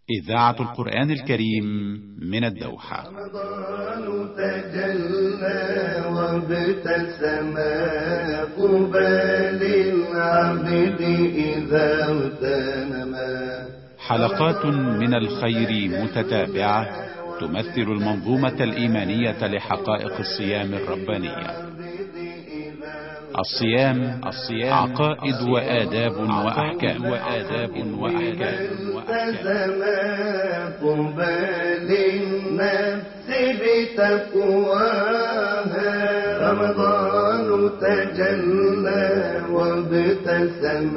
إذاعة القرآن الكريم من الدوحة. رمضان تجلى وابتسم قبال العبد إذا اغتنما. حلقات من الخير متتابعة تمثل المنظومة الإيمانية لحقائق الصيام الربانية. الصيام عقائد وآداب وأحكام. قبال النفس بتقواها. رمضان تجلى وابتسم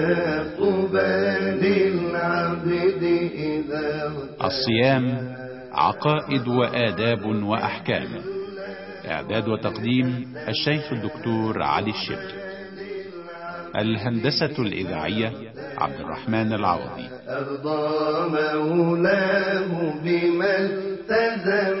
قبال العبد إذا. الصيام عقائد وآداب وأحكام. إعداد وتقديم الشيخ الدكتور علي الشبل. الهندسة الإذاعية عبد الرحمن العوضي. أرضى مولاه بما التزم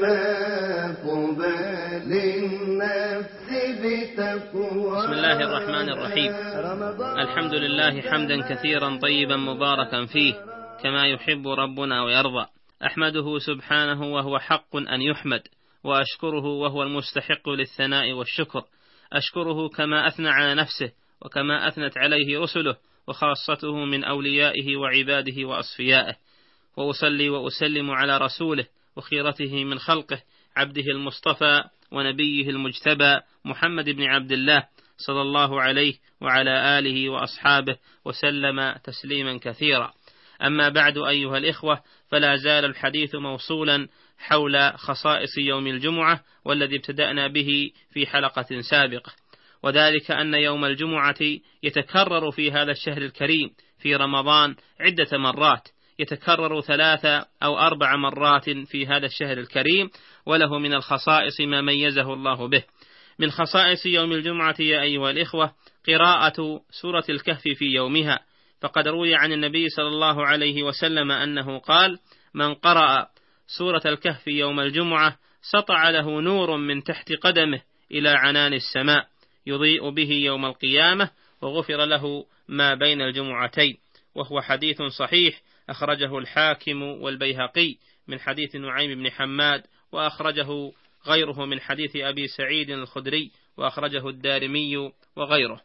قبال النفس بتقوى. بسم الله الرحمن الرحيم. الحمد لله حمدا كثيرا طيبا مباركا فيه كما يحب ربنا ويرضى. أحمده سبحانه وهو حق أن يحمد، وأشكره وهو المستحق للثناء والشكر. أشكره كما أثنى على نفسه وكما أثنت عليه رسله وخاصته من أوليائه وعباده وأصفيائه. وأصلي وأسلم على رسوله وخيرته من خلقه، عبده المصطفى ونبيه المجتبى محمد بن عبد الله صلى الله عليه وعلى آله وأصحابه وسلم تسليما كثيرا. أما بعد أيها الإخوة، فلا زال الحديث موصولا حول خصائص يوم الجمعة، والذي ابتدأنا به في حلقة سابقة، وذلك أن يوم الجمعة يتكرر في هذا الشهر الكريم في رمضان عدة مرات، يتكرر 3 أو 4 مرات في هذا الشهر الكريم، وله من الخصائص ما ميزه الله به. من خصائص يوم الجمعة يا أيها الإخوة قراءة سورة الكهف في يومها، فقد روي عن النبي صلى الله عليه وسلم أنه قال: من قرأ سورة الكهف يوم الجمعة سطع له نور من تحت قدمه إلى عنان السماء يضيء به يوم القيامة، وغفر له ما بين الجمعتين. وهو حديث صحيح أخرجه الحاكم والبيهقي من حديث نعيم بن حماد، وأخرجه غيره من حديث أبي سعيد الخدري، وأخرجه الدارمي وغيره.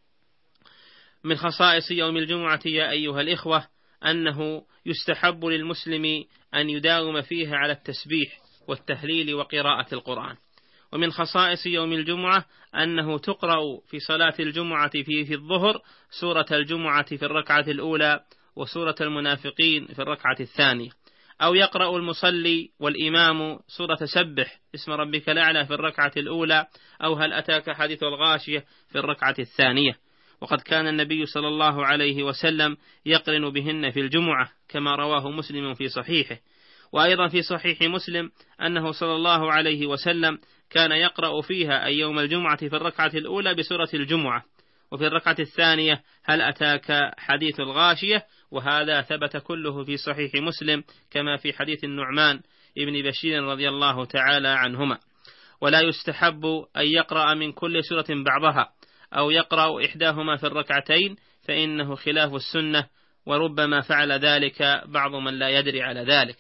من خصائص يوم الجمعة يا أيها الإخوة أنه يستحب للمسلم أن يداوم فيها على التسبيح والتهليل وقراءة القرآن. ومن خصائص يوم الجمعة أنه تقرأ في صلاة الجمعة في الظهر سورة الجمعة في الركعة الأولى وسورة المنافقين في الركعة الثانية، أو يقرأ المصلي والإمام سورة سبح اسم ربك الأعلى في الركعة الأولى، أو هل أتاك حديث الغاشية في الركعة الثانية. وقد كان النبي صلى الله عليه وسلم يقرن بهن في الجمعة كما رواه مسلم في صحيحه. وأيضا في صحيح مسلم أنه صلى الله عليه وسلم كان يقرأ فيها أي يوم الجمعة في الركعة الأولى بسورة الجمعة، وفي الركعة الثانية هل أتاك حديث الغاشية، وهذا ثبت كله في صحيح مسلم كما في حديث النعمان ابن بشير رضي الله تعالى عنهما. ولا يستحب أن يقرأ من كل سورة بعضها أو يقرأ إحداهما في الركعتين، فإنه خلاف السنة، وربما فعل ذلك بعض من لا يدري على ذلك.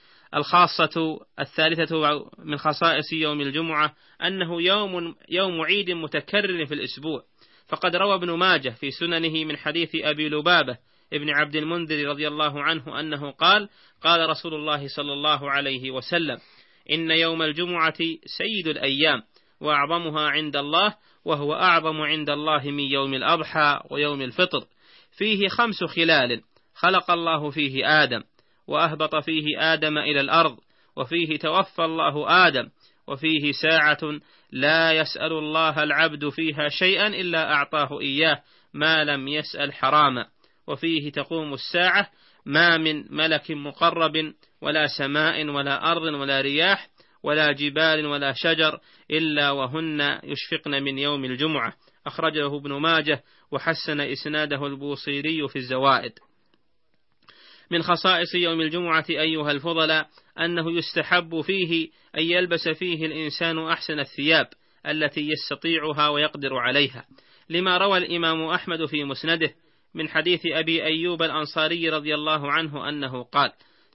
الخاصة الثالثة من خصائص يوم الجمعة أنه يوم عيد متكرر في الأسبوع، فقد روى ابن ماجه في سننه من حديث أبي لبابة ابن عبد المنذر رضي الله عنه أنه قال: قال رسول الله صلى الله عليه وسلم: إن يوم الجمعة سيد الأيام وأعظمها عند الله، وهو أعظم عند الله من يوم الأضحى ويوم الفطر، فيه 5 خلال: خلق الله فيه آدم، وأهبط فيه آدم إلى الأرض، وفيه توفى الله آدم، وفيه ساعة لا يسأل الله العبد فيها شيئا إلا أعطاه إياه ما لم يسأل حراما، وفيه تقوم الساعة، ما من ملك مقرب ولا سماء ولا أرض ولا رياح ولا جبال ولا شجر إلا وهن يشفقن من يوم الجمعة. أخرجه ابن ماجه وحسن إسناده البوصيري في الزوائد. من خصائص يوم الجمعة أيها الفضلاء أنه يستحب فيه أن يلبس فيه الإنسان أحسن الثياب التي يستطيعها ويقدر عليها، لما روى الإمام أحمد في مسنده من حديث أبي أيوب الأنصاري رضي الله عنه أنه قال: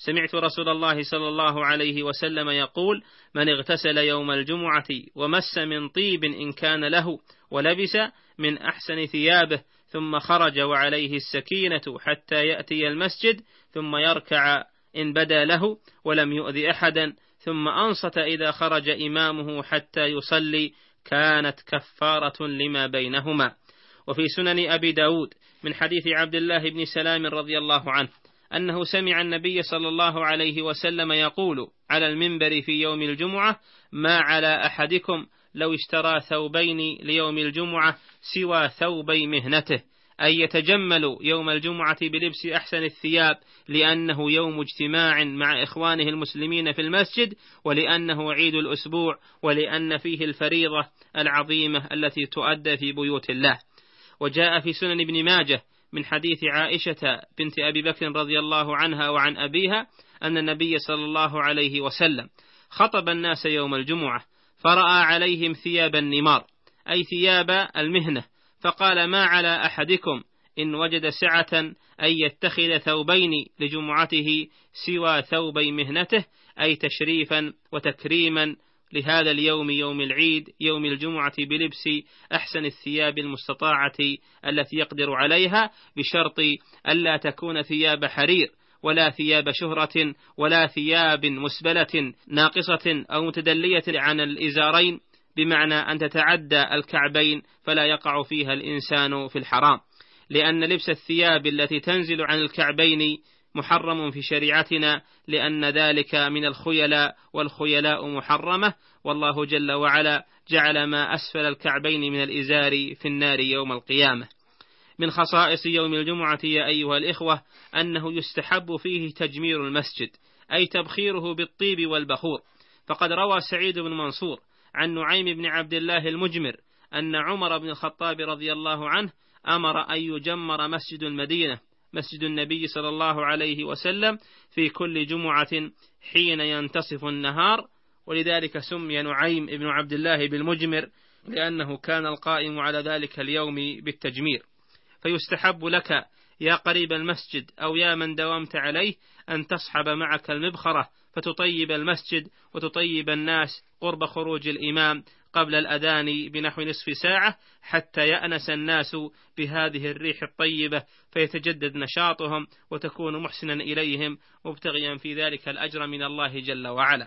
سمعت رسول الله صلى الله عليه وسلم يقول: من اغتسل يوم الجمعة ومس من طيب إن كان له ولبس من أحسن ثيابه ثم خرج وعليه السكينة حتى يأتي المسجد ثم يركع إن بدا له ولم يؤذي أحدا ثم أنصت إذا خرج إمامه حتى يصلي كانت كفارة لما بينهما. وفي سنن أبي داود من حديث عبد الله بن سلام رضي الله عنه أنه سمع النبي صلى الله عليه وسلم يقول على المنبر في يوم الجمعة: ما على أحدكم لو اشترى ثوبين ليوم الجمعة سوى ثوبي مهنته، أي يتجمل يوم الجمعة بلبس أحسن الثياب، لأنه يوم اجتماع مع إخوانه المسلمين في المسجد، ولأنه عيد الأسبوع، ولأن فيه الفريضة العظيمة التي تؤدى في بيوت الله. وجاء في سنن ابن ماجه من حديث عائشة بنت أبي بكر رضي الله عنها وعن أبيها أن النبي صلى الله عليه وسلم خطب الناس يوم الجمعة فرأى عليهم ثياب النمار، أي ثياب المهنة، فقال: ما على أحدكم إن وجد سعة أن يتخذ ثوبين لجمعته سوى ثوبي مهنته، أي تشريفا وتكريما لهذا اليوم يوم العيد يوم الجمعة بلبس أحسن الثياب المستطاعة التي يقدر عليها، بشرط ألا تكون ثياب حرير ولا ثياب شهرة ولا ثياب مسبلة ناقصة أو متدلية عن الإزارين، بمعنى أن تتعدى الكعبين فلا يقع فيها الإنسان في الحرام، لأن لبس الثياب التي تنزل عن الكعبين محرم في شريعتنا، لأن ذلك من الخيلاء، والخيلاء محرمة، والله جل وعلا جعل ما أسفل الكعبين من الإزار في النار يوم القيامة. من خصائص يوم الجمعة يا أيها الإخوة أنه يستحب فيه تجمير المسجد، أي تبخيره بالطيب والبخور، فقد روى سعيد بن منصور عن نعيم بن عبد الله المجمر أن عمر بن الخطاب رضي الله عنه أمر أن يجمر مسجد المدينة مسجد النبي صلى الله عليه وسلم في كل جمعة حين ينتصف النهار، ولذلك سمي نعيم بن عبد الله بالمجمر لأنه كان القائم على ذلك اليوم بالتجمير. فيستحب لك يا قريب المسجد أو يا من داومت عليه أن تصحب معك المبخرة فتطيب المسجد وتطيب الناس قرب خروج الإمام قبل الأذان بنحو نصف ساعة، حتى يأنس الناس بهذه الريح الطيبة فيتجدد نشاطهم، وتكون محسنا إليهم مبتغيا في ذلك الأجر من الله جل وعلا.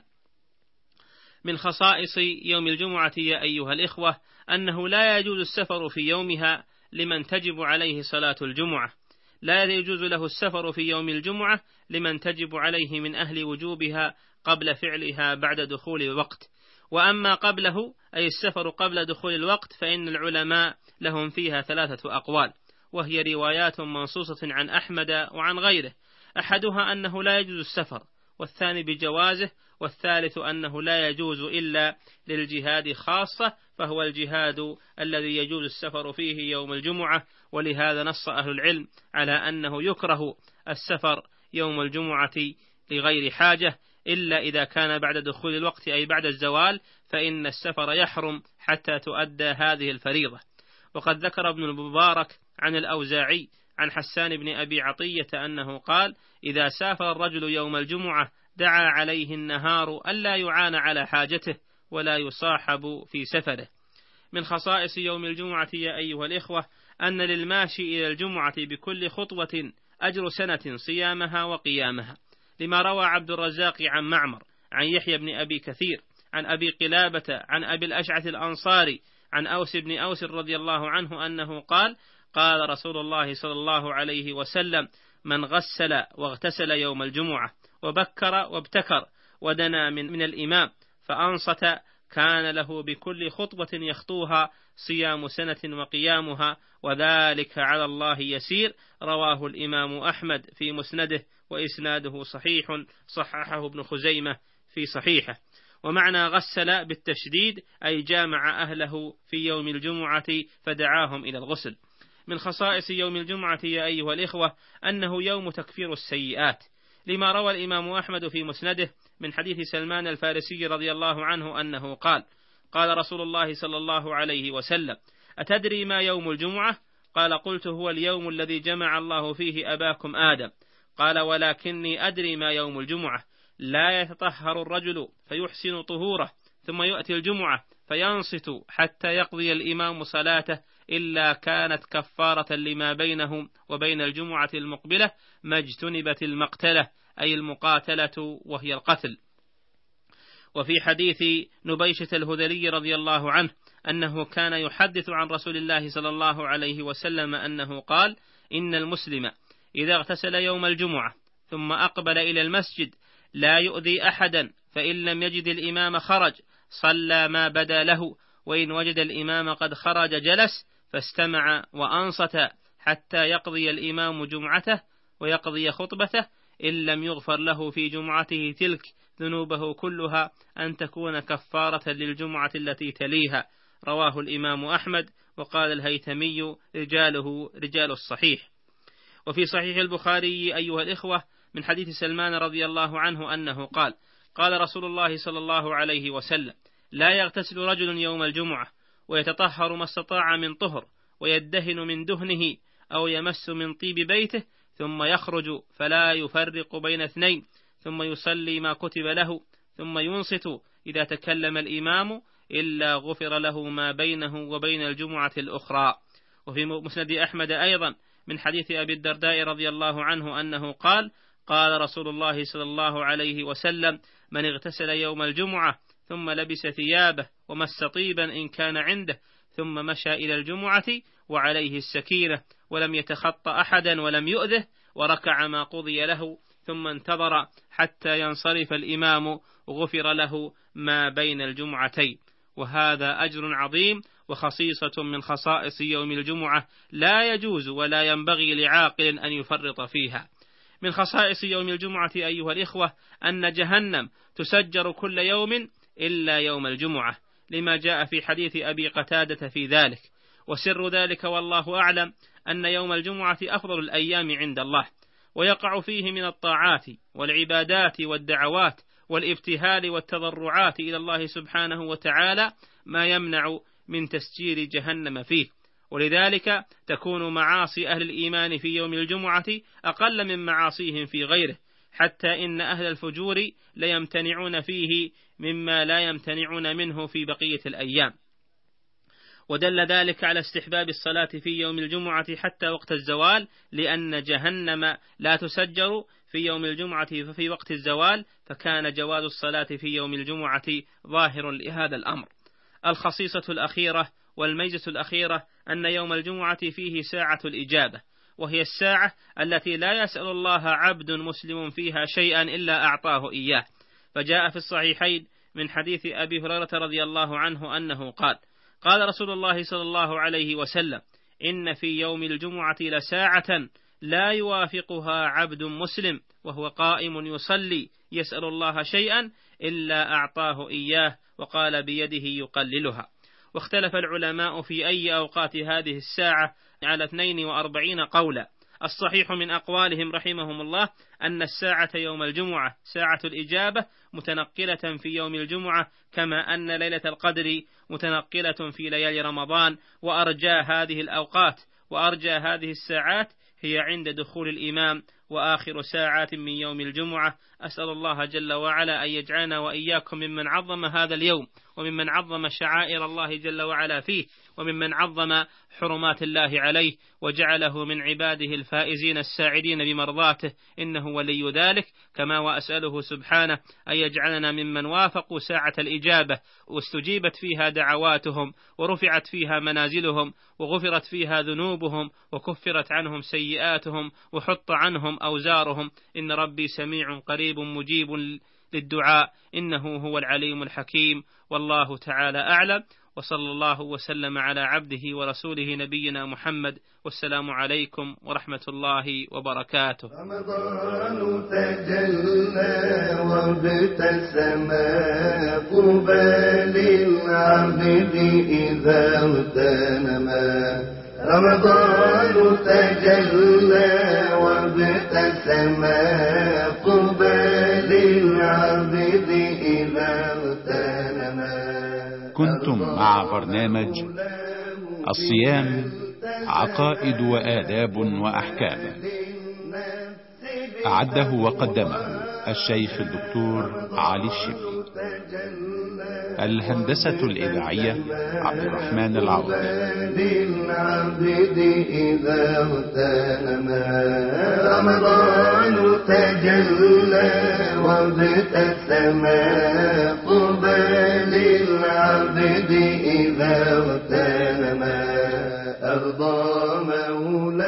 من خصائص يوم الجمعة يا أيها الإخوة أنه لا يجوز السفر في يومها لمن تجب عليه صلاة الجمعة، لا يجوز له السفر في يوم الجمعة لمن تجب عليه من أهل وجوبها قبل فعلها بعد دخول الوقت. وأما قبله أي السفر قبل دخول الوقت فإن العلماء لهم فيها 3 أقوال، وهي روايات منصوصة عن أحمد وعن غيره، أحدها أنه لا يجوز السفر، والثاني بجوازه، والثالث أنه لا يجوز إلا للجهاد خاصة، فهو الجهاد الذي يجوز السفر فيه يوم الجمعة. ولهذا نص أهل العلم على أنه يكره السفر يوم الجمعة لغير حاجة، إلا إذا كان بعد دخول الوقت أي بعد الزوال، فإن السفر يحرم حتى تؤدى هذه الفريضة. وقد ذكر ابن المبارك عن الأوزاعي عن حسان بن أبي عطية أنه قال: إذا سافر الرجل يوم الجمعة دعا عليه النهار ألا يعان على حاجته ولا يصاحب في سفره. من خصائص يوم الجمعة يا أيها الإخوة أن للماشي إلى الجمعة بكل خطوة أجر سنة صيامها وقيامها، لما روى عبد الرزاق عن معمر عن يحيى بن أبي كثير عن أبي قلابة عن أبي الأشعث الأنصاري عن أوس بن أوس رضي الله عنه أنه قال: قال رسول الله صلى الله عليه وسلم: من غسل واغتسل يوم الجمعة وبكر وابتكر ودنا من الإمام فأنصت كان له بكل خطوة يخطوها صيام سنة وقيامها، وذلك على الله يسير. رواه الإمام أحمد في مسنده وإسناده صحيح، صححه ابن خزيمة في صحيحه. ومعنى غسل بالتشديد أي جامع أهله في يوم الجمعة فدعاهم إلى الغسل. من خصائص يوم الجمعة يا أيها الإخوة أنه يوم تكفير السيئات، لما روى الإمام أحمد في مسنده من حديث سلمان الفارسي رضي الله عنه أنه قال: قال رسول الله صلى الله عليه وسلم: أتدري ما يوم الجمعة؟ قال: قلت: هو اليوم الذي جمع الله فيه أباكم آدم. قال: ولكني أدري ما يوم الجمعة، لا يتطهر الرجل فيحسن طهوره ثم يؤتي الجمعة فينصت حتى يقضي الإمام صلاته إلا كانت كفارة لما بينه وبين الجمعة المقبلة ما اجتنبت المقتلة، أي المقاتلة وهي القتل. وفي حديث نبيشة الهذلي رضي الله عنه أنه كان يحدث عن رسول الله صلى الله عليه وسلم أنه قال: إن المسلم إذا اغتسل يوم الجمعة ثم أقبل إلى المسجد لا يؤذي أحدا، فإن لم يجد الإمام خرج صلى ما بدا له، وإن وجد الإمام قد خرج جلس فاستمع وأنصت حتى يقضي الإمام جمعته ويقضي خطبته، إن لم يغفر له في جمعته تلك ذنوبه كلها أن تكون كفارة للجمعة التي تليها. رواه الإمام أحمد. وقال الهيثمي: رجاله رجال الصحيح. وفي صحيح البخاري أيها الإخوة من حديث سلمان رضي الله عنه أنه قال: قال رسول الله صلى الله عليه وسلم: لا يغتسل رجل يوم الجمعة ويتطهر ما استطاع من طهر ويدهن من دهنه أو يمس من طيب بيته ثم يخرج فلا يفرق بين اثنين ثم يصلي ما كتب له ثم ينصت إذا تكلم الإمام إلا غفر له ما بينه وبين الجمعة الأخرى. وفي مسند أحمد أيضا من حديث أبي الدرداء رضي الله عنه أنه قال: قال رسول الله صلى الله عليه وسلم: من اغتسل يوم الجمعة ثم لبس ثيابه ومس طيبا إن كان عنده ثم مشى إلى الجمعة وعليه السكينة ولم يتخطى أحدا ولم يؤذه وركع ما قضي له ثم انتظر حتى ينصرف الإمام غفر له ما بين الجمعتين. وهذا أجر عظيم وخصيصة من خصائص يوم الجمعة لا يجوز ولا ينبغي لعاقل أن يفرط فيها. من خصائص يوم الجمعة أيها الإخوة أن جهنم تسجر كل يوم إلا يوم الجمعة، لما جاء في حديث أبي قتادة في ذلك. وسر ذلك والله أعلم أن يوم الجمعة أفضل الأيام عند الله، ويقع فيه من الطاعات والعبادات والدعوات والابتهال والتضرعات إلى الله سبحانه وتعالى ما يمنع من تسجير جهنم فيه، ولذلك تكون معاصي أهل الإيمان في يوم الجمعة أقل من معاصيهم في غيره، حتى إن أهل الفجور ليمتنعون فيه مما لا يمتنعون منه في بقية الأيام. ودل ذلك على استحباب الصلاة في يوم الجمعة حتى وقت الزوال، لأن جهنم لا تسجر في يوم الجمعة في وقت الزوال، فكان جواز الصلاة في يوم الجمعة ظاهر لهذا الأمر. الخصيصة الأخيرة والميزة الأخيرة أن يوم الجمعة فيه ساعة الإجابة، وهي الساعة التي لا يسأل الله عبد مسلم فيها شيئا إلا أعطاه إياه. فجاء في الصحيحين من حديث أبي هريرة رضي الله عنه أنه قال: قال رسول الله صلى الله عليه وسلم: إن في يوم الجمعة لساعة لا يوافقها عبد مسلم وهو قائم يصلي يسأل الله شيئا إلا أعطاه إياه، وقال بيده يقللها. واختلف العلماء في أي أوقات هذه الساعة على 42 قولا. الصحيح من أقوالهم رحمهم الله أن الساعة يوم الجمعة ساعة الإجابة متنقلة في يوم الجمعة، كما أن ليلة القدر متنقلة في ليالي رمضان. وأرجى هذه الأوقات وأرجى هذه الساعات هي عند دخول الإمام وآخر ساعات من يوم الجمعة. أسأل الله جل وعلا أن يجعلنا وإياكم ممن عظم هذا اليوم، وممن عظم شعائر الله جل وعلا فيه، وممن عظم حرمات الله عليه، وجعله من عباده الفائزين الساعدين بمرضاته، إنه ولي ذلك. كما وأسأله سبحانه أن يجعلنا ممن وافقوا ساعة الإجابة واستجيبت فيها دعواتهم ورفعت فيها منازلهم وغفرت فيها ذنوبهم وكفرت عنهم سيئاتهم وحط عنهم أوزارهم. إن ربي سميع قريب مجيب للدعاء، إنه هو العليم الحكيم. والله تعالى أعلم، وصلى الله وسلم على عبده ورسوله نبينا محمد، والسلام عليكم ورحمة الله وبركاته. رمضان تجلى وابتسم قبال العبد إذا اغتنما. رمضان تجلى وابتسم قبال العبد إذا اغتنما. كنتم مع برنامج الصيام، عقائد وآداب وأحكام. أعده وقدمه الشيخ الدكتور علي الشبلي. الهندسة الإذاعية عبد الرحمن العوض. للعبد إذا اغتنم رمضان تجلى وابتسم طوبى للعبد إذا اغتنم أرضى مولاه